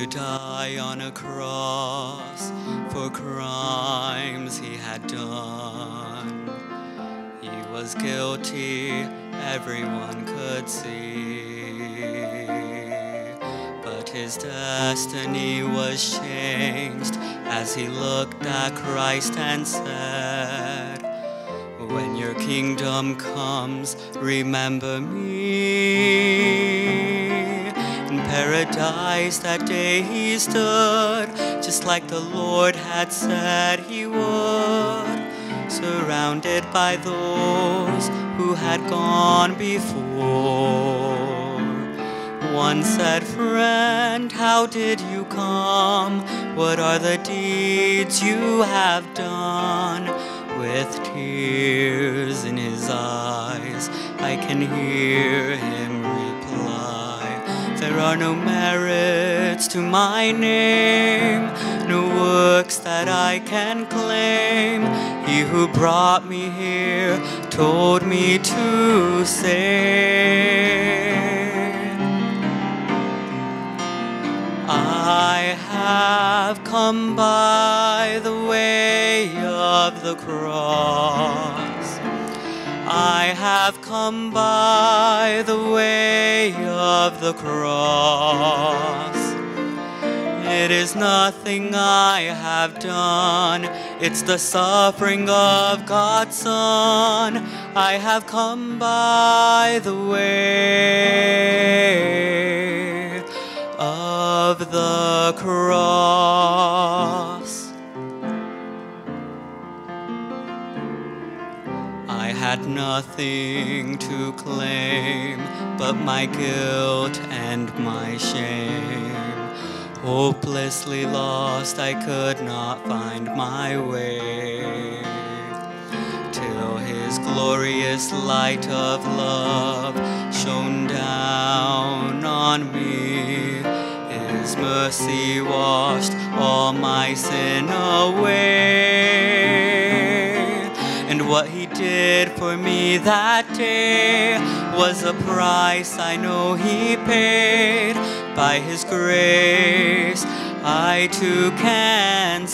to die on a cross for crimes he had done. He was guilty, everyone could see, but his destiny was changed as he looked at Christ and said, when your kingdom comes, remember me. In paradise that day he stood, just like the Lord had said he would, surrounded by those who had gone before. One said, friend, how did you come? What are the deeds you have done? With tears in his eyes, I can hear him reply, there are no merits to my name, no works that I can claim. He who brought me here told me to say, I have come by the way of the cross. I have come by the way of the cross. It is nothing I have done, it's the suffering of God's Son. I have come by the way of the cross. I had nothing to claim but my guilt and my shame. Hopelessly lost, I could not find my way, till his glorious light of love shone down on me. His mercy washed all my sin away. And what he did for me that day was a price I know he paid. By his grace, I too can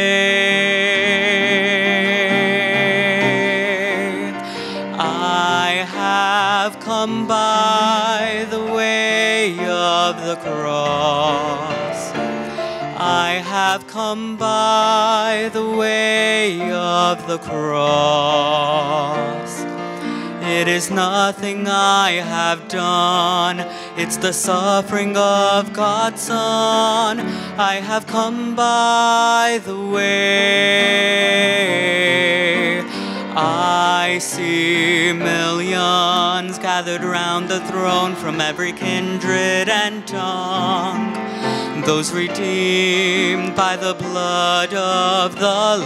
say, I have come by the way of the cross. I have come by the way of the cross. It is nothing I have done, it's the suffering of God's Son. I have come by the way. I see millions gathered round the throne from every kindred and tongue, those redeemed by the blood of the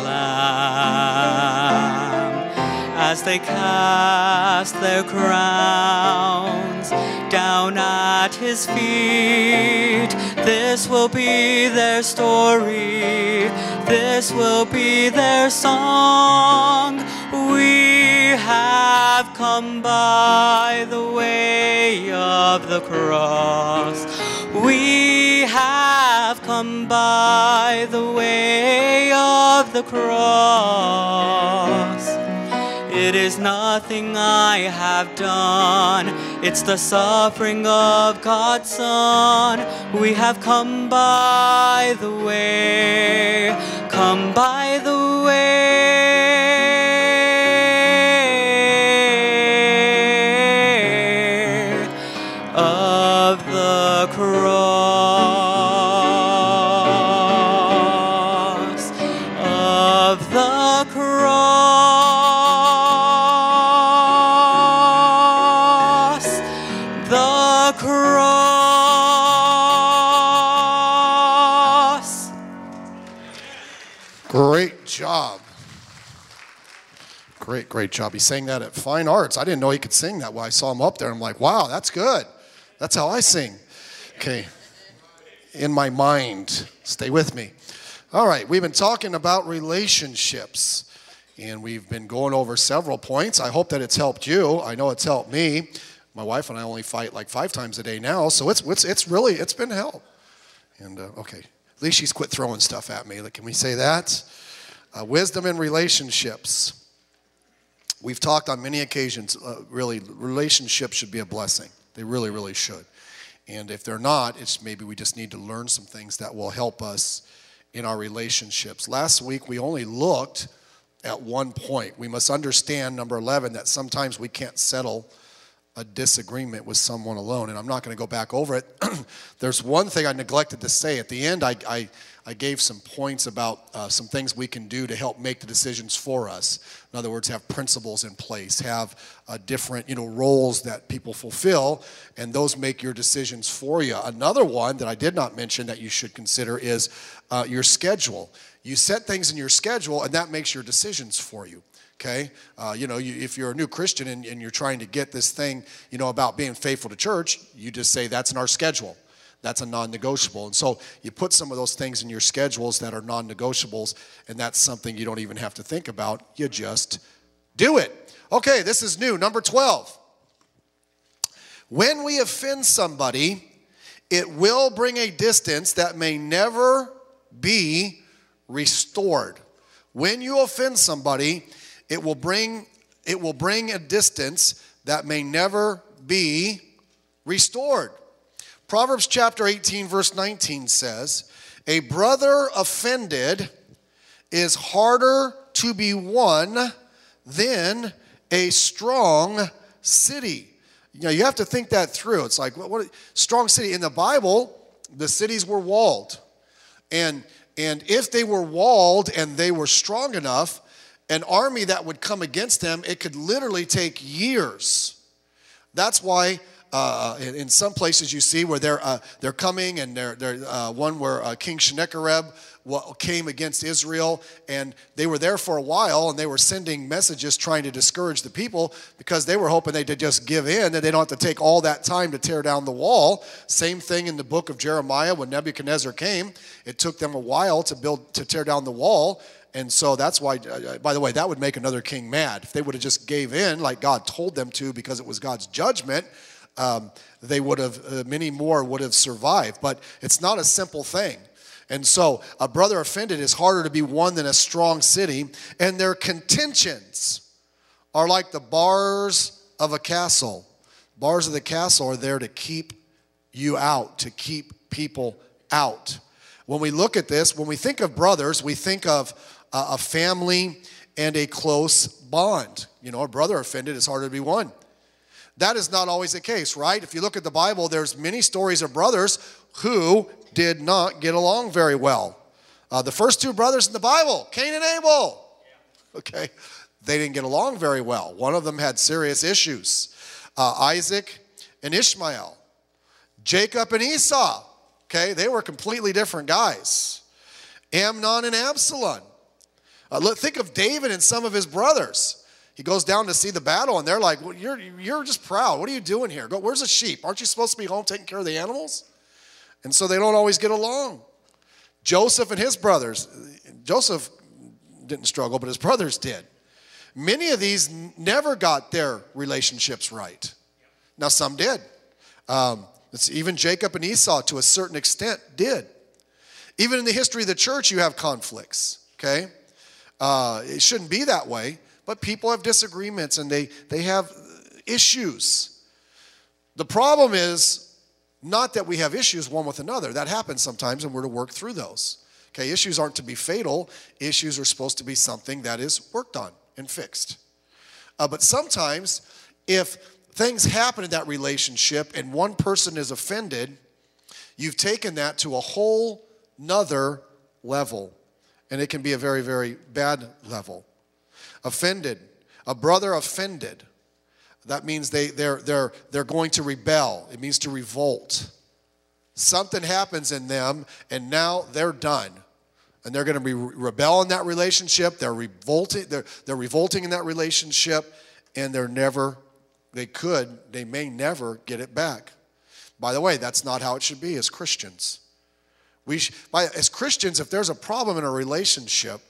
Lamb. As they cast their crowns down at his feet, this will be their story, this will be their song. We have come by the way of the cross. We have come by the way of the cross. It is nothing I have done, it's the suffering of God's Son. We have come by the way, come by the way of the cross, of the cross. Great job. Great job. He sang that at Fine Arts. I didn't know he could sing that well. I saw him up there. I'm like, wow, that's good. That's how I sing. Okay. In my mind. Stay with me. All right. We've been talking about relationships, and we've been going over several points. I hope that it's helped you. I know it's helped me. My wife and I only fight like 5 times a day now, so it's been help. And, okay. At least she's quit throwing stuff at me. Like, can we say that? Wisdom in relationships. We've talked on many occasions, really, relationships should be a blessing. They really, really should. And if they're not, it's maybe we just need to learn some things that will help us in our relationships. Last week, we only looked at one point. We must understand, number 11, that sometimes we can't settle a disagreement with someone alone. And I'm not going to go back over it. There's one thing I neglected to say. At the end, I gave some points about some things we can do to help make the decisions for us. In other words, have principles in place, have different roles that people fulfill, and those make your decisions for you. Another one that I did not mention that you should consider is your schedule. You set things in your schedule, and that makes your decisions for you. Okay, if you're a new Christian and you're trying to get this thing, about being faithful to church, you just say that's in our schedule. That's a non-negotiable. And so you put some of those things in your schedules that are non-negotiables, and that's something you don't even have to think about. You just do it. Okay, this is new. Number 12. When we offend somebody, it will bring a distance that may never be restored. When you offend somebody, it will bring a distance that may never be restored. Proverbs chapter 18, verse 19 says, a brother offended is harder to be won than a strong city. You have to think that through. It's like, what strong city? In the Bible, the cities were walled. And if they were walled and they were strong enough, an army that would come against them, it could literally take years. That's why in some places you see where they're coming, and they're one where King Sennacherib came against Israel, and they were there for a while, and they were sending messages trying to discourage the people because they were hoping they'd just give in, and they don't have to take all that time to tear down the wall. Same thing in the book of Jeremiah when Nebuchadnezzar came. It took them a while to tear down the wall. And so that's why, by the way, that would make another king mad. If they would have just gave in like God told them to because it was God's judgment, they would have, many more would have survived. But it's not a simple thing. And so a brother offended is harder to be won than a strong city. And their contentions are like the bars of a castle. Bars of the castle are there to keep you out, to keep people out. When we look at this, when we think of brothers, we think of a family and a close bond. A brother offended is harder to be won. That is not always the case, right? If you look at the Bible, there's many stories of brothers who did not get along very well. The first two brothers in the Bible, Cain and Abel, okay, they didn't get along very well. One of them had serious issues. Isaac and Ishmael, Jacob and Esau, okay, they were completely different guys. Amnon and Absalom. Think of David and some of his brothers. He goes down to see the battle, and they're like, well, you're just proud. What are you doing here? Where's the sheep? Aren't you supposed to be home taking care of the animals? And so they don't always get along. Joseph and his brothers. Joseph didn't struggle, but his brothers did. Many of these never got their relationships right. Now, some did. Even Jacob and Esau, to a certain extent, did. Even in the history of the church, you have conflicts, okay? It shouldn't be that way, but people have disagreements, and they have issues. The problem is not that we have issues one with another. That happens sometimes, and we're to work through those. Okay, issues aren't to be fatal. Issues are supposed to be something that is worked on and fixed. But sometimes, if things happen in that relationship and one person is offended, you've taken that to a whole nother level. And it can be a very, very bad level. Offended. A brother offended. That means they're going to rebel. It means to revolt. Something happens in them, and now they're done. And they're going to rebel in that relationship. They're revolting. They're revolting in that relationship, and they may never get it back. By the way, that's not how it should be as Christians. As Christians, if there's a problem in a relationship,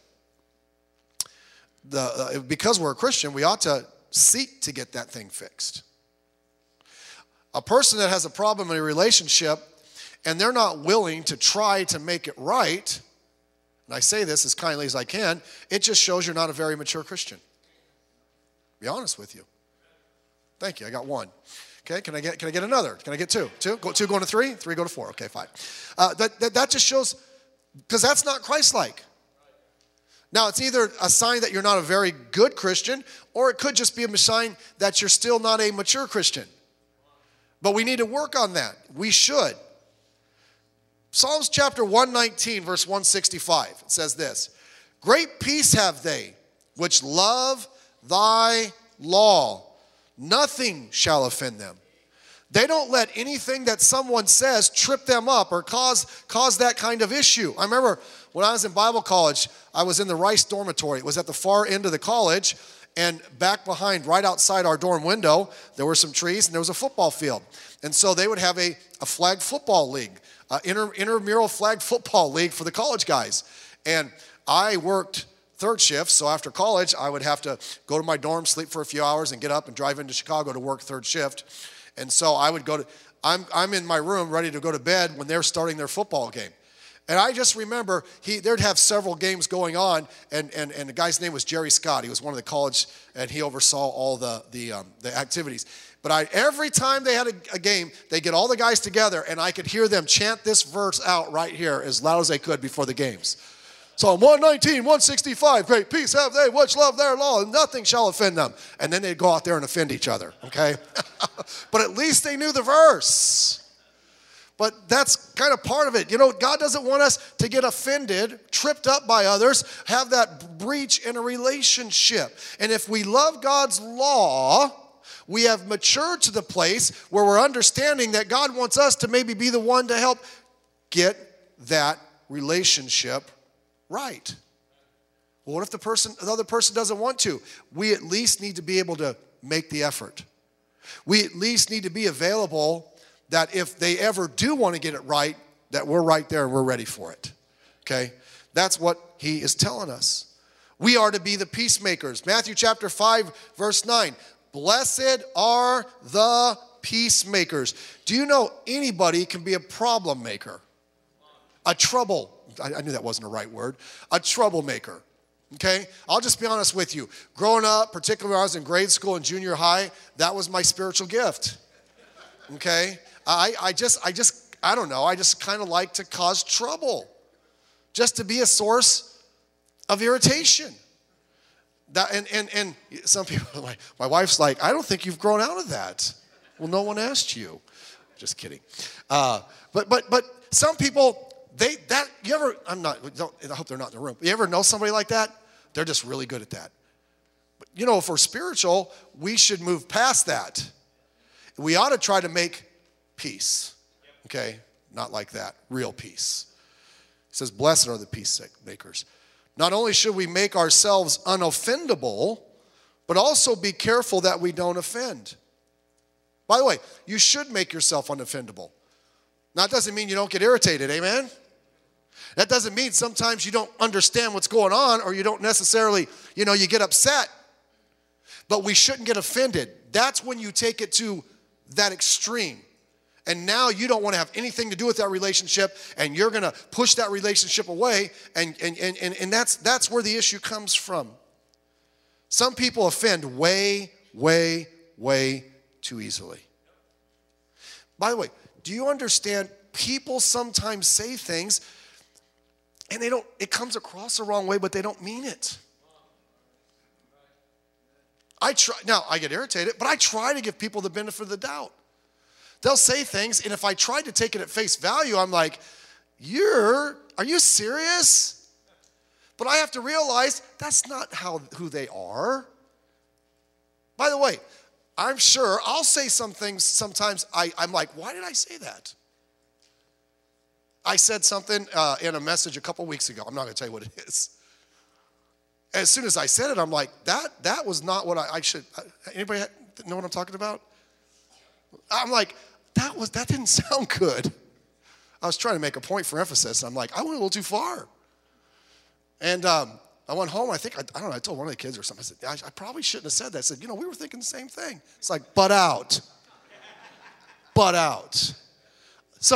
because we're a Christian, we ought to seek to get that thing fixed. A person that has a problem in a relationship and they're not willing to try to make it right, and I say this as kindly as I can, it just shows you're not a very mature Christian. Be honest with you. Thank you. I got one. Okay, can I get another? Can I get two? Two going to three? Three go to four. Okay, fine. That just shows, because that's not Christ-like. Now, it's either a sign that you're not a very good Christian, or it could just be a sign that you're still not a mature Christian. But we need to work on that. We should. Psalms chapter 119, verse 165, it says this, "Great peace have they, which love thy law. Nothing shall offend them." They don't let anything that someone says trip them up or cause that kind of issue. I remember when I was in Bible college, I was in the Rice dormitory. It was at the far end of the college, and back behind, right outside our dorm window, there were some trees and there was a football field. And so they would have a flag football league, intramural flag football league for the college guys. And I worked third shift, so after college, I would have to go to my dorm, sleep for a few hours, and get up and drive into Chicago to work third shift. And so I would I'm in my room ready to go to bed when they're starting their football game. And I just remember they'd have several games going on, and the guy's name was Jerry Scott. He was one of the college, and he oversaw all the activities. But every time they had a game, they'd get all the guys together, and I could hear them chant this verse out right here as loud as they could before the games. Psalm 119, 165, great peace have they which love their law, and nothing shall offend them. And then they'd go out there and offend each other, okay? But at least they knew the verse. But that's kind of part of it. You know, God doesn't want us to get offended, tripped up by others, have that breach in a relationship. And if we love God's law, we have matured to the place where we're understanding that God wants us to maybe be the one to help get that relationship right. Well, what if the other person doesn't want to? We at least need to be able to make the effort. We at least need to be available that if they ever do want to get it right, that we're right there and we're ready for it. Okay? That's what he is telling us. We are to be the peacemakers. Matthew chapter 5, verse 9. Blessed are the peacemakers. Do you know anybody can be a problem maker? I knew that wasn't a right word. A troublemaker. Okay? I'll just be honest with you. Growing up, particularly when I was in grade school and junior high, that was my spiritual gift. Okay? I don't know. I just kind of like to cause trouble. Just to be a source of irritation. And some people, my wife's like, I don't think you've grown out of that. Well, no one asked you. Just kidding. But some people, I hope they're not in the room. You ever know somebody like that? They're just really good at that. But, you know, if we're spiritual, we should move past that. We ought to try to make peace. Okay? Not like that. Real peace. It says, blessed are the peacemakers. Not only should we make ourselves unoffendable, but also be careful that we don't offend. By the way, you should make yourself unoffendable. Now, that doesn't mean you don't get irritated, amen? That doesn't mean sometimes you don't understand what's going on or you don't necessarily, you get upset. But we shouldn't get offended. That's when you take it to that extreme. And now you don't want to have anything to do with that relationship, and you're going to push that relationship away, and that's where the issue comes from. Some people offend way, way, way too easily. By the way, do you understand people sometimes say things and it comes across the wrong way, but they don't mean it. I get irritated, but I try to give people the benefit of the doubt. They'll say things, and if I tried to take it at face value, I'm like, are you serious? But I have to realize that's not who they are. By the way, I'm sure I'll say some things sometimes I'm like, why did I say that? I said something in a message a couple weeks ago. I'm not going to tell you what it is. As soon as I said it, I'm like, that was not what I should. Anybody know what I'm talking about? I'm like, that didn't sound good. I was trying to make a point for emphasis. I'm like, I went a little too far. And I went home. I don't know, I told one of the kids or something. I said, I probably shouldn't have said that. I said, we were thinking the same thing. It's like, butt out. Butt out. So,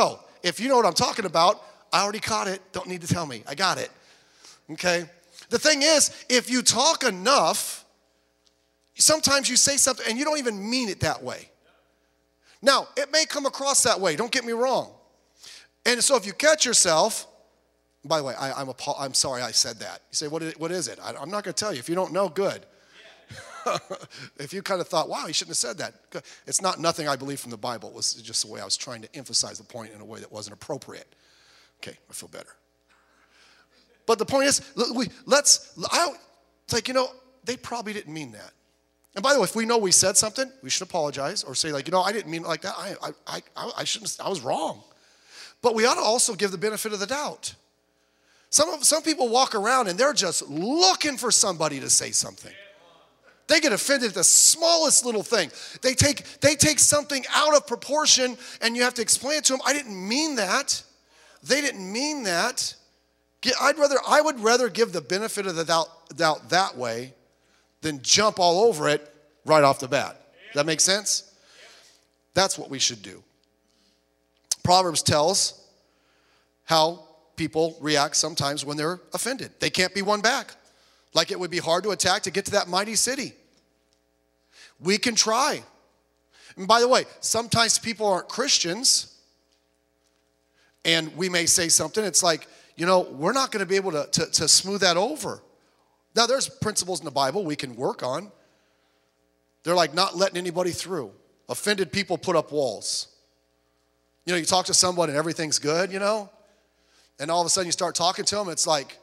if you know what I'm talking about, I already caught it. Don't need to tell me. I got it. Okay? The thing is, if you talk enough, sometimes you say something and you don't even mean it that way. Now, it may come across that way. Don't get me wrong. And so if you catch yourself, by the way, I'm sorry I said that. You say, what is it? I'm not going to tell you. If you don't know, good. If you kind of thought, wow, he shouldn't have said that. It's not nothing I believe from the Bible. It was just the way I was trying to emphasize the point in a way that wasn't appropriate. Okay, I feel better. But the point is, it's like, they probably didn't mean that. And by the way, if we know we said something, we should apologize or say like, I didn't mean it like that. I shouldn't, I was wrong. But we ought to also give the benefit of the doubt. Some people walk around and they're just looking for somebody to say something. They get offended at the smallest little thing. They take something out of proportion and you have to explain it to them. I didn't mean that. They didn't mean that. I would rather give the benefit of the doubt that way than jump all over it right off the bat. Does that make sense? That's what we should do. Proverbs tells how people react sometimes when they're offended. They can't be won back. Like it would be hard to attack to get to that mighty city. We can try. And by the way, sometimes people aren't Christians, and we may say something, it's like, we're not going to be able to smooth that over. Now, there's principles in the Bible we can work on. They're like not letting anybody through. Offended people put up walls. You talk to someone and everything's good, and all of a sudden you start talking to them, it's like,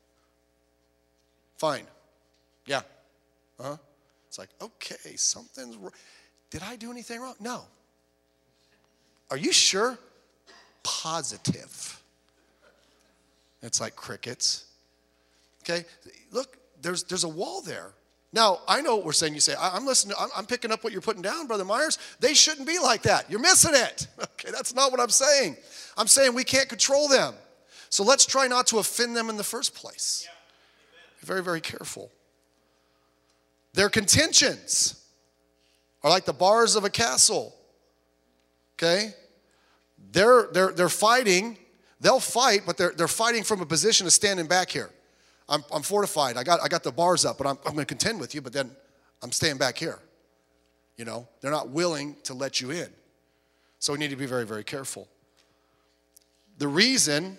fine. Yeah. Uh-huh. It's like, okay, something's wrong. Did I do anything wrong? No. Are you sure? Positive. It's like crickets. Okay? Look, there's a wall there. Now, I know what we're saying. You say, I'm listening. I'm picking up what you're putting down, Brother Myers. They shouldn't be like that. You're missing it. Okay, that's not what I'm saying. I'm saying we can't control them. So let's try not to offend them in the first place. Yeah. Be very, very careful. Their contentions are like the bars of a castle. Okay? They're fighting. They'll fight, but they're fighting from a position of standing back here. I'm fortified. I got the bars up, but I'm going to contend with you, but then I'm staying back here. They're not willing to let you in. So we need to be very, very careful. The reason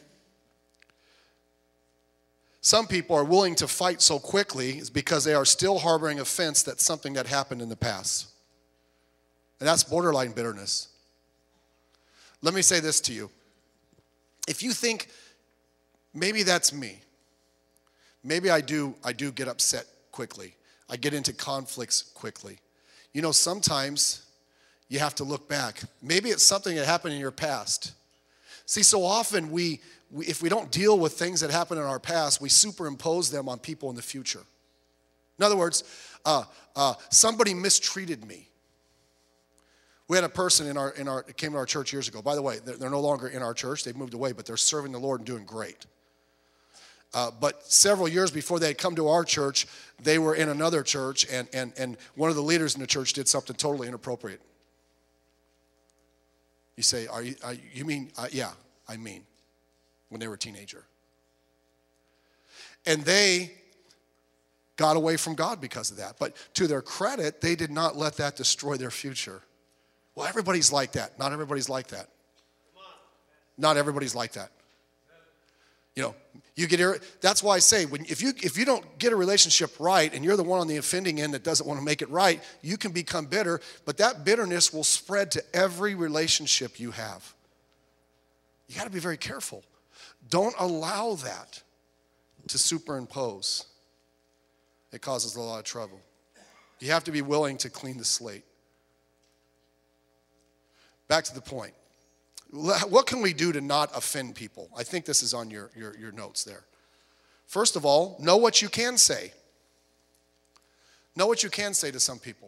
some people are willing to fight so quickly is because they are still harboring offense that's something that happened in the past. And that's borderline bitterness. Let me say this to you. If you think, maybe that's me. Maybe I do get upset quickly. I get into conflicts quickly. Sometimes you have to look back. Maybe it's something that happened in your past. See, so often if we don't deal with things that happened in our past, we superimpose them on people in the future. In other words, somebody mistreated me. We had a person that came to our church years ago. By the way, they're no longer in our church. They've moved away, but they're serving the Lord and doing great. But several years before they had come to our church, they were in another church, and one of the leaders in the church did something totally inappropriate. You say, you mean, yeah, I mean, when they were a teenager. And they got away from God because of that. But to their credit, they did not let that destroy their future. Well, everybody's like that. Not everybody's like that. Not everybody's like that. That's why I say, if you don't get a relationship right and you're the one on the offending end that doesn't want to make it right, you can become bitter, but that bitterness will spread to every relationship you have. You got to be very careful. Don't allow that to superimpose. It causes a lot of trouble. You have to be willing to clean the slate. Back to the point. What can we do to not offend people? I think this is on your notes there. First of all, know what you can say. Know what you can say to some people.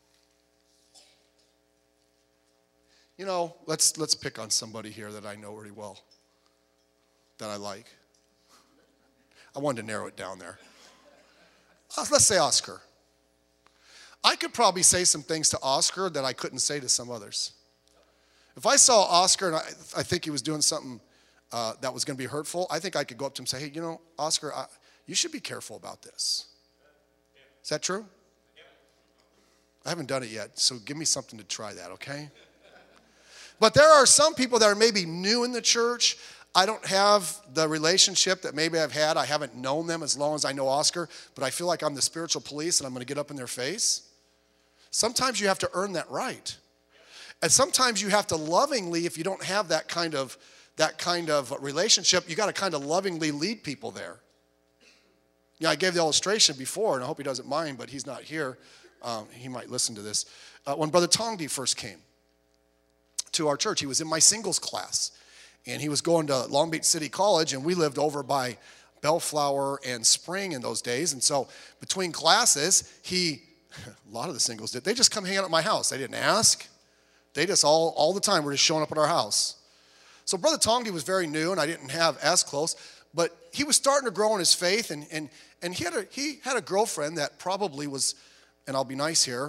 Let's pick on somebody here that I know really well, that I like. I wanted to narrow it down there. Let's say Oscar. I could probably say some things to Oscar that I couldn't say to some others. If I saw Oscar and I think he was doing something that was going to be hurtful, I think I could go up to him and say, hey, you know, Oscar, you should be careful about this. Is that true? I haven't done it yet, so give me something to try that, okay? But there are some people that are maybe new in the church. I don't have the relationship that maybe I've had. I haven't known them as long as I know Oscar, but I feel like I'm the spiritual police and I'm going to get up in their face. Sometimes you have to earn that right. And sometimes you have to lovingly, if you don't have that kind of relationship, you got to kind of lovingly lead people there. You know, I gave the illustration before, and I hope he doesn't mind, but he's not here. He might listen to this. When Brother Tongdi first came to our church, he was in my singles class. And he was going to Long Beach City College, and we lived over by Bellflower and Spring in those days. And so between classes, a lot of the singles did. They just come hang out at my house. They didn't ask. They just all the time were just showing up at our house. So Brother Tongdi was very new, and I didn't have as close. But he was starting to grow in his faith, and he had a girlfriend that probably was, and I'll be nice here,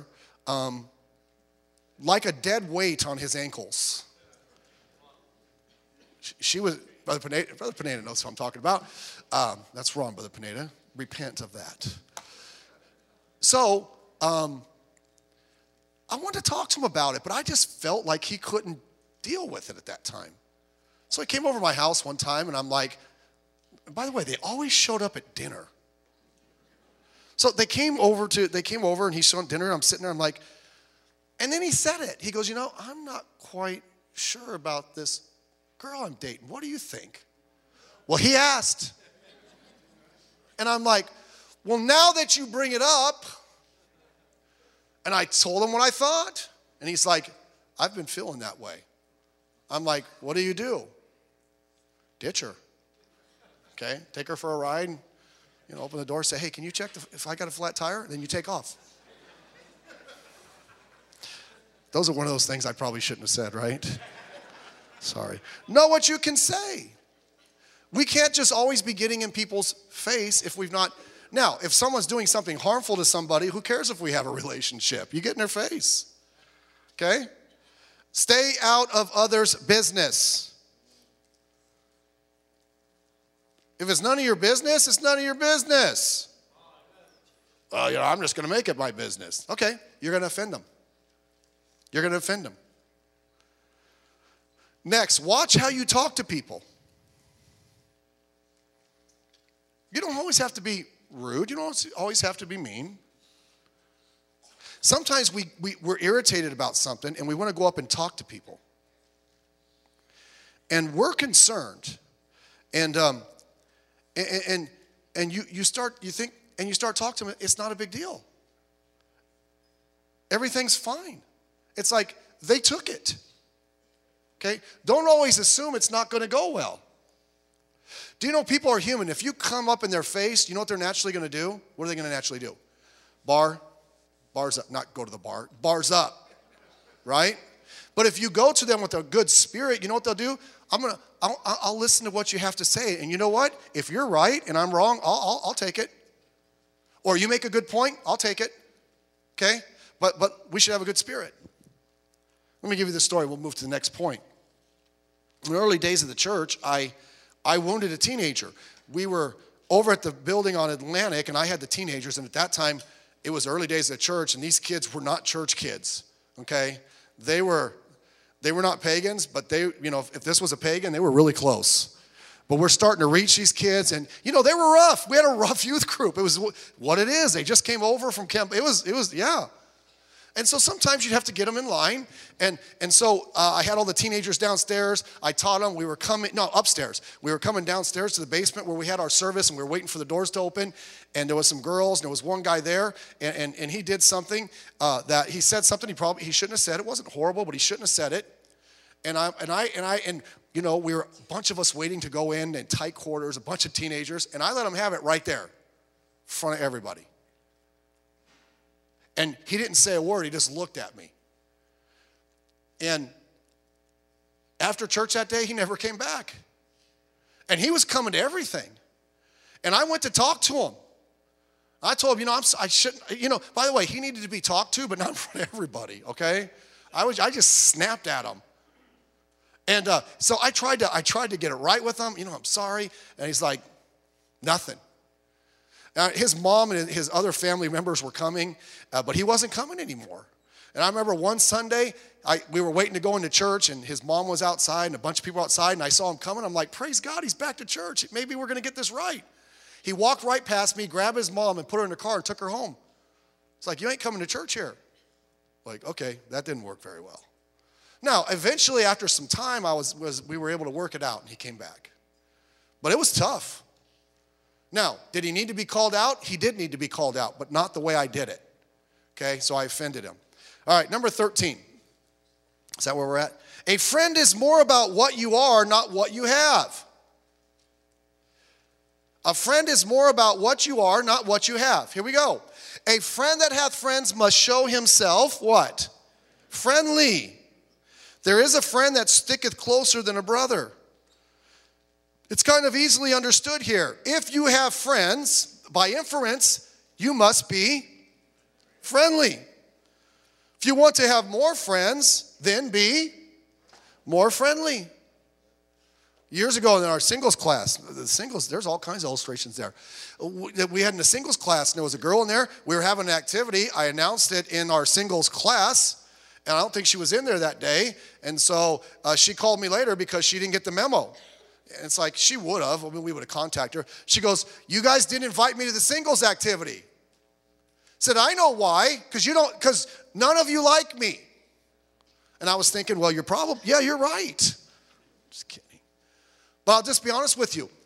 like a dead weight on his ankles. She was, Brother Pineda knows what I'm talking about. That's wrong, Brother Pineda. Repent of that. So, I wanted to talk to him about it, but I just felt like he couldn't deal with it at that time. So he came over to my house one time, and I'm like, by the way, they always showed up at dinner. So they came over, and he showed up at dinner, and I'm sitting there, I'm like, and then he said it. He goes, you know, I'm not quite sure about this girl I'm dating. What do you think? Well, he asked. And I'm like, well, now that you bring it up, and I told him what I thought, and he's like, I've been feeling that way. I'm like, what do you do? Ditch her. Okay, take her for a ride, and, you know, open the door, say, hey, can you check if I got a flat tire? Then you take off. Those are one of those things I probably shouldn't have said, right? Sorry. Know what you can say. We can't just always be getting in people's face if we've not. Now, if someone's doing something harmful to somebody, who cares if we have a relationship? You get in their face. Okay? Stay out of others' business. If it's none of your business, it's none of your business. You know, I'm just going to make it my business. Okay, you're going to offend them. You're going to offend them. Next, watch how you talk to people. You don't always have to be rude. You don't always have to be mean. Sometimes we're irritated about something and we want to go up and talk to people. And we're concerned. And you start talking to them, it's not a big deal. Everything's fine. It's like they took it. Okay? Don't always assume it's not going to go well. Do you know people are human? If you come up in their face, you know what they're naturally going to do? What are they going to naturally do? Bars up. Not go to the bar. Bars up. Right? But if you go to them with a good spirit, you know what they'll do? I'll listen to what you have to say. And you know what? If you're right and I'm wrong, I'll take it. Or you make a good point, I'll take it. Okay? But we should have a good spirit. Let me give you this story. We'll move to the next point. In the early days of the church, I wounded a teenager. We were over at the building on Atlantic, and I had the teenagers. And at that time, it was early days of the church, and these kids were not church kids. Okay? They were not pagans, but they, you know, if this was a pagan, they were really close. But we're starting to reach these kids, and, you know, they were rough. We had a rough youth group. It was what it is. They just came over from camp. It was, yeah. And so sometimes you'd have to get them in line. And so I had all the teenagers downstairs. I taught them. Upstairs. We were coming downstairs to the basement where we had our service, and we were waiting for the doors to open. And there was some girls, and there was one guy there, and he did something that he said something he shouldn't have said. It wasn't horrible, but he shouldn't have said it. And you know, we were a bunch of us waiting to go in tight quarters, a bunch of teenagers, and I let him have it right there in front of everybody. And he didn't say a word. He just looked at me. And after church that day, he never came back. And he was coming to everything. And I went to talk to him. I told him, you know, I shouldn't, you know, by the way, he needed to be talked to, but not in front of everybody, okay? I just snapped at him. And so I tried to get it right with him. I'm sorry. And he's like, nothing. His mom and his other family members were coming, but he wasn't coming anymore. And I remember one Sunday, we were waiting to go into church, and his mom was outside, and a bunch of people outside, and I saw him coming. I'm like, praise God, he's back to church. Maybe we're going to get this right. He walked right past me, grabbed his mom, and put her in the car and took her home. It's like, you ain't coming to church here. Like, okay, that didn't work very well. Now, eventually, after some time, we were able to work it out, and he came back. But it was tough. Now, did he need to be called out? He did need to be called out, but not the way I did it. Okay, so I offended him. All right, number 13. Is that where we're at? A friend is more about what you are, not what you have. A friend is more about what you are, not what you have. Here we go. A friend that hath friends must show himself what? Friendly. There is a friend that sticketh closer than a brother. It's kind of easily understood here. If you have friends, by inference, you must be friendly. If you want to have more friends, then be more friendly. Years ago in our singles class, there's all kinds of illustrations there. We had in the singles class, and there was a girl in there. We were having an activity. I announced it in our singles class, and I don't think she was in there that day. And so she called me later because she didn't get the memo. And it's like, she would have. I mean, we would have contacted her. She goes, you guys didn't invite me to the singles activity. Said, I know why, because none of you like me. And I was thinking, well, you're right. Just kidding. But I'll just be honest with you.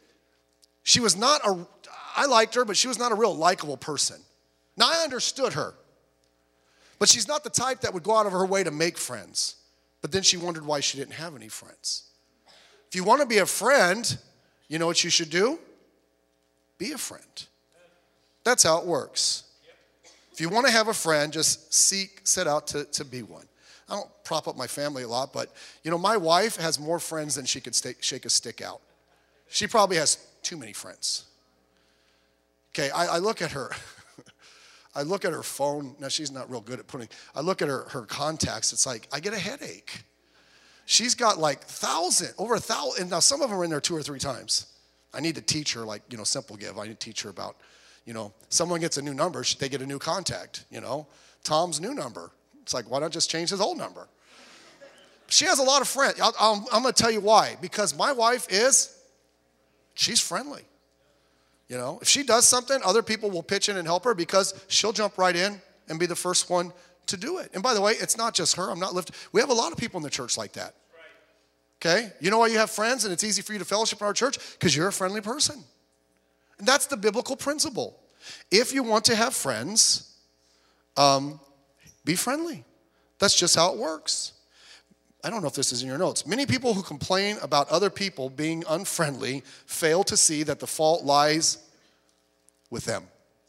I liked her, but she was not a real likable person. Now, I understood her. But she's not the type that would go out of her way to make friends. But then she wondered why she didn't have any friends. If you want to be a friend, you know what you should do? Be a friend. That's how it works. If you want to have a friend, just set out to be one. I don't prop up my family a lot, but, my wife has more friends than she could shake a stick out. She probably has too many friends. Okay, I look at her. I look at her phone. Now, she's not real good at I look at her contacts. It's like, I get a headache. She's got like over 1,000. And now some of them are in there 2 or 3 times. I need to teach her, like, Simple Give. I need to teach her about, someone gets a new number, they get a new contact, Tom's new number. It's like, why not just change his old number? She has a lot of friends. I'm going to tell you why. Because my wife she's friendly. If she does something, other people will pitch in and help her because she'll jump right in and be the first one to do it. And by the way, it's not just her. We have a lot of people in the church like that. Okay? You know why you have friends and it's easy for you to fellowship in our church? Because you're a friendly person. And that's the biblical principle. If you want to have friends, be friendly. That's just how it works. I don't know if this is in your notes. Many people who complain about other people being unfriendly fail to see that the fault lies with them.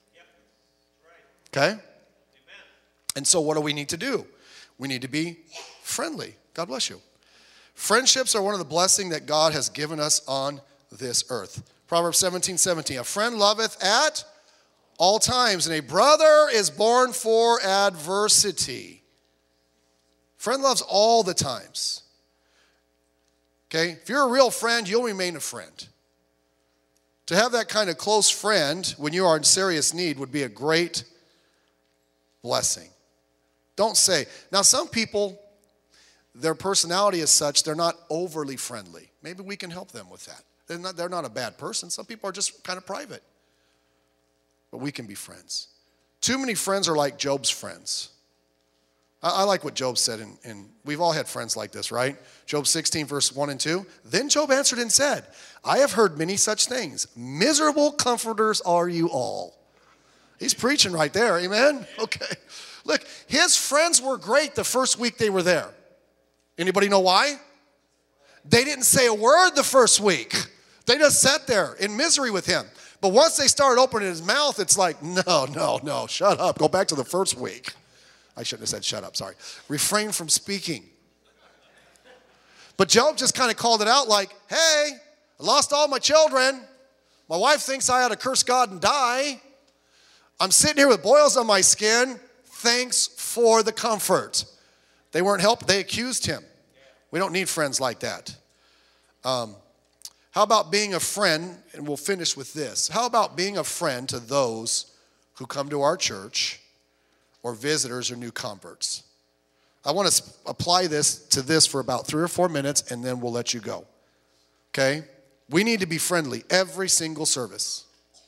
Okay? And so what do we need to do? We need to be friendly. God bless you. Friendships are one of the blessings that God has given us on this earth. Proverbs 17:17. A friend loveth at all times, and a brother is born for adversity. Friend loves all the times. Okay? If you're a real friend, you'll remain a friend. To have that kind of close friend when you are in serious need would be a great blessing. Don't say. Now, some people, their personality is such, they're not overly friendly. Maybe we can help them with that. They're not a bad person. Some people are just kind of private. But we can be friends. Too many friends are like Job's friends. I like what Job said, and we've all had friends like this, right? Job 16, verse 1 and 2. Then Job answered and said, I have heard many such things. Miserable comforters are you all. He's preaching right there, amen? Okay. Look, his friends were great the first week they were there. Anybody know why? They didn't say a word the first week. They just sat there in misery with him. But once they started opening his mouth, it's like, no, shut up. Go back to the first week. I shouldn't have said shut up, sorry. Refrain from speaking. But Job just kind of called it out like, hey, I lost all my children. My wife thinks I ought to curse God and die. I'm sitting here with boils on my skin. Thanks for the comfort. They weren't helped. They accused him. We don't need friends like that. How about being a friend, and we'll finish with this. How about being a friend to those who come to our church or visitors or new converts? I want to apply this to this for about 3 or 4 minutes, and then we'll let you go. Okay? We need to be friendly every single service.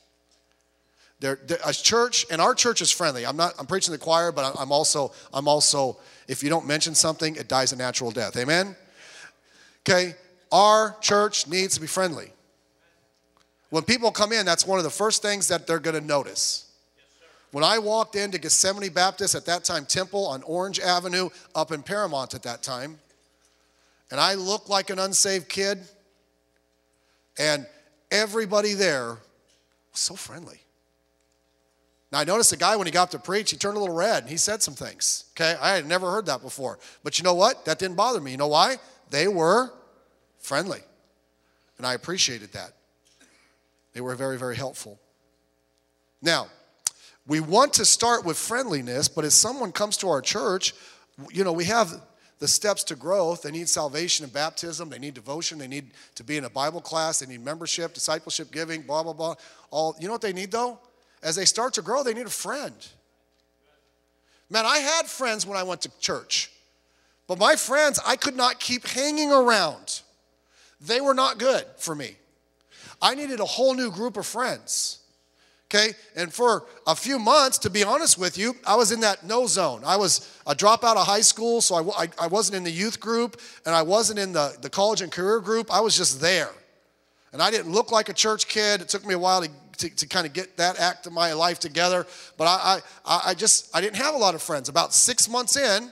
A church, and our church is friendly. I'm preaching to the choir, but I'm also, if you don't mention something, it dies a natural death. Amen? Okay? Our church needs to be friendly. When people come in, that's one of the first things that they're going to notice. When I walked into Gethsemane Baptist, at that time Temple on Orange Avenue, up in Paramount at that time, and I looked like an unsaved kid, and everybody there was so friendly. Now, I noticed a guy, when he got up to preach, he turned a little red, and he said some things. Okay? I had never heard that before. But you know what? That didn't bother me. You know why? They were friendly. And I appreciated that. They were very, very helpful. Now, we want to start with friendliness, but as someone comes to our church, we have the steps to growth. They need salvation and baptism. They need devotion. They need to be in a Bible class. They need membership, discipleship, giving, blah, blah, blah. You know what they need, though? As they start to grow, they need a friend. Man, I had friends when I went to church. But my friends, I could not keep hanging around. They were not good for me. I needed a whole new group of friends. Okay? And for a few months, to be honest with you, I was in that no zone. I was a dropout of high school, so I wasn't in the youth group, and I wasn't in the college and career group. I was just there. And I didn't look like a church kid. It took me a while to kind of get that act of my life together. But I didn't have a lot of friends. About 6 months in,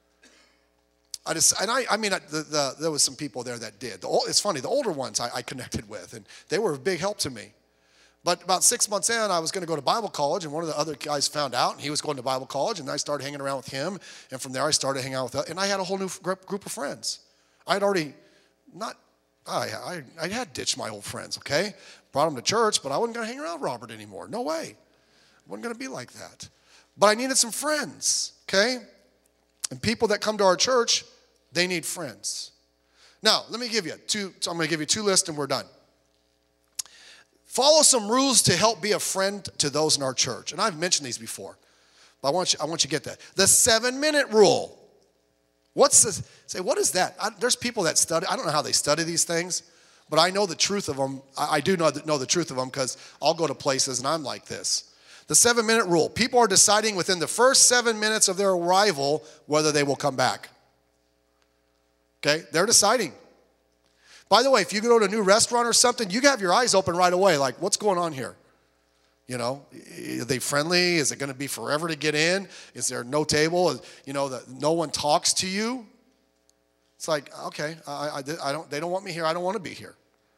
there was some people there that did. It's funny, the older ones I connected with, and they were a big help to me. But about 6 months in, I was going to go to Bible college, and one of the other guys found out, and he was going to Bible college, and I started hanging around with him, and from there I started hanging out with, and I had a whole new group of friends. I had ditched my old friends, okay? Brought them to church, but I wasn't going to hang around Robert anymore. No way. I wasn't going to be like that. But I needed some friends, okay? And people that come to our church, they need friends. Now, let me give you I'm going to give you 2 lists, and we're done. Follow some rules to help be a friend to those in our church. And I've mentioned these before, but I want you to get that. The 7-minute rule. What is that? There's people that study. I don't know how they study these things, but I know the truth of them. I do know the truth of them because I'll go to places and I'm like this. The 7-minute rule. People are deciding within the first 7 minutes of their arrival whether they will come back. Okay? They're deciding. By the way, if you go to a new restaurant or something, you have your eyes open right away. Like, what's going on here? Are they friendly? Is it going to be forever to get in? Is there no table? That no one talks to you? It's like, okay, they don't want me here. I don't want to be here.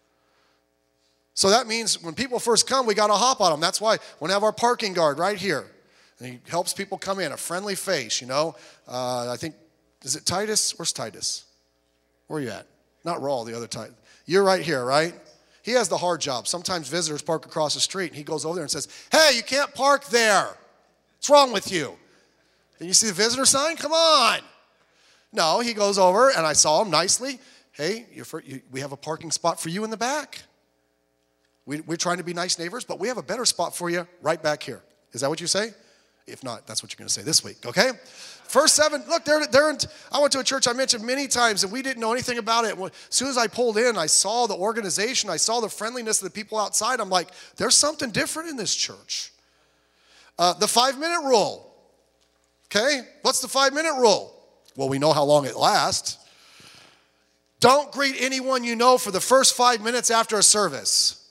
So that means when people first come, we got to hop on them. That's why we have our parking guard right here. And he helps people come in, a friendly face, I think, is it Titus? Where's Titus? Where are you at? Not Raul, the other Titus. You're right here, right? He has the hard job. Sometimes visitors park across the street, and he goes over there and says, hey, you can't park there. What's wrong with you? Did you see the visitor sign? Come on. No, he goes over, and I saw him nicely. Hey, we have a parking spot for you in the back. We're trying to be nice neighbors, but we have a better spot for you right back here. Is that what you say? If not, that's what you're going to say this week, okay? First 7, look, I went to a church I mentioned many times, and we didn't know anything about it. As soon as I pulled in, I saw the organization, I saw the friendliness of the people outside. I'm like, there's something different in this church. The 5-minute rule, okay? What's the 5-minute rule? Well, we know how long it lasts. Don't greet anyone you know for the first 5 minutes after a service.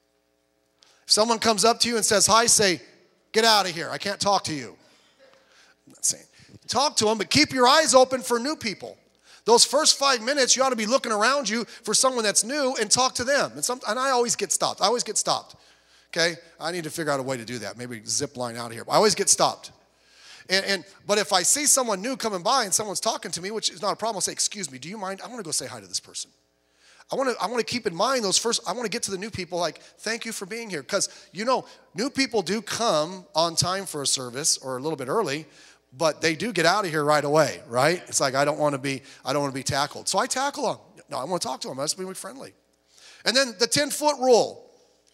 If someone comes up to you and says hi, say, get out of here. I can't talk to you. I'm not saying. Talk to them, but keep your eyes open for new people. Those first 5 minutes, you ought to be looking around you for someone that's new and talk to them. And I always get stopped. Okay? I need to figure out a way to do that. Maybe zip line out of here. But I always get stopped. But if I see someone new coming by and someone's talking to me, which is not a problem, I'll say, excuse me, do you mind? I want to go say hi to this person. I want to keep in mind I want to get to the new people like, thank you for being here. Because, new people do come on time for a service or a little bit early, but they do get out of here right away, right? It's like, I don't want to be tackled. So I tackle them. No, I want to talk to them. I must be friendly. And then the 10-foot rule.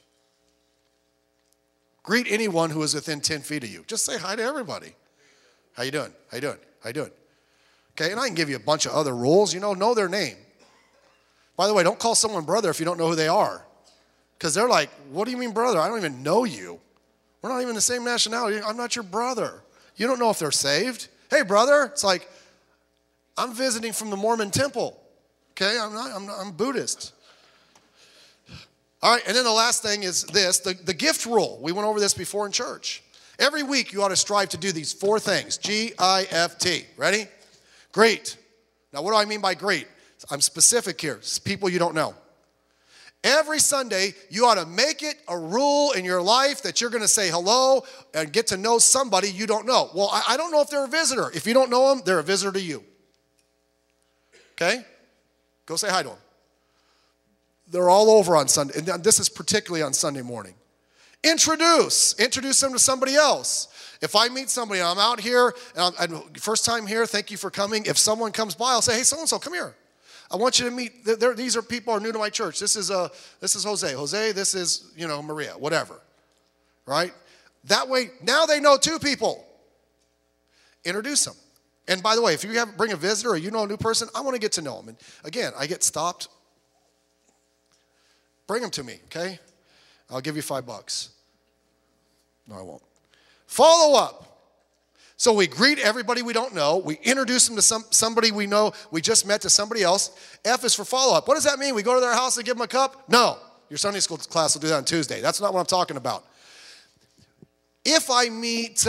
Greet anyone who is within 10 feet of you. Just say hi to everybody. How you doing? How you doing? How you doing? Okay, and I can give you a bunch of other rules. Know their name. By the way, don't call someone brother if you don't know who they are. Because they're like, what do you mean brother? I don't even know you. We're not even the same nationality. I'm not your brother. You don't know if they're saved. Hey, brother. It's like, I'm visiting from the Mormon temple. Okay, I'm Buddhist. All right, and then the last thing is this, the gift rule. We went over this before in church. Every week you ought to strive to do these 4 things. G-I-F-T. Ready? Greet. Now, what do I mean by greet? I'm specific here. It's people you don't know. Every Sunday, you ought to make it a rule in your life that you're going to say hello and get to know somebody you don't know. Well, I don't know if they're a visitor. If you don't know them, they're a visitor to you. Okay? Go say hi to them. They're all over on Sunday. And this is particularly on Sunday morning. Introduce them to somebody else. If I meet somebody, I'm out here, and first time here, thank you for coming. If someone comes by, I'll say, hey, so-and-so, come here. I want you to meet, these are people who are new to my church. This is Jose. Jose, this is, Maria, whatever. Right? That way, now they know 2 people. Introduce them. And by the way, if you bring a visitor or you know a new person, I want to get to know them. And again, I get stopped. Bring them to me, okay? I'll give you $5. No, I won't. Follow up. So we greet everybody we don't know. We introduce them to somebody we know we just met to somebody else. F is for follow up. What does that mean? We go to their house and give them a cup? No. Your Sunday school class will do that on Tuesday. That's not what I'm talking about. If I meet,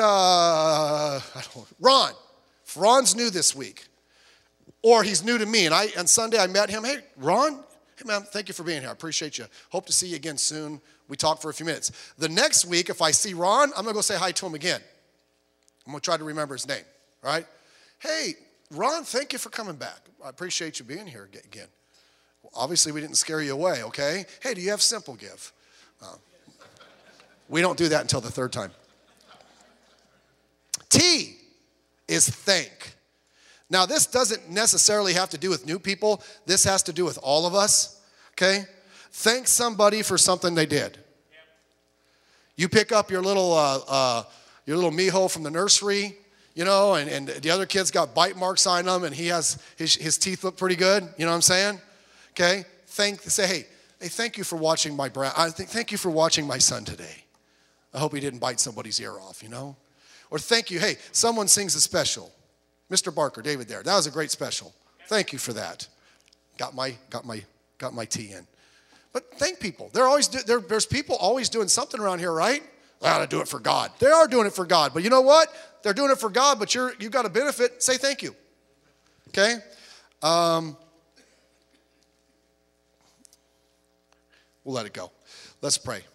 Ron. If Ron's new this week, or he's new to me, and on Sunday I met him. Hey, Ron. Hey, man, thank you for being here. I appreciate you. Hope to see you again soon. We talked for a few minutes. The next week, if I see Ron, I'm going to go say hi to him again. I'm going to try to remember his name, right? Hey, Ron, thank you for coming back. I appreciate you being here again. Well, obviously, we didn't scare you away, okay? Hey, do you have Simple Give? We don't do that until the 3rd time. T is thank. Now, this doesn't necessarily have to do with new people. This has to do with all of us, okay? Thank somebody for something they did. You pick up your little Miho from the nursery, and the other kid's got bite marks on them, and he has his teeth look pretty good. You know what I'm saying? Okay? Say, hey, thank you for watching my thank you for watching my son today. I hope he didn't bite somebody's ear off, Or thank you, hey, someone sings a special. Mr. Barker, David there. That was a great special. Thank you for that. Got my tea in. But thank people. There's people always doing something around here, right? They ought to do it for God. They are doing it for God. But you know what? They're doing it for God, but you've got a benefit. Say thank you. Okay? We'll let it go. Let's pray.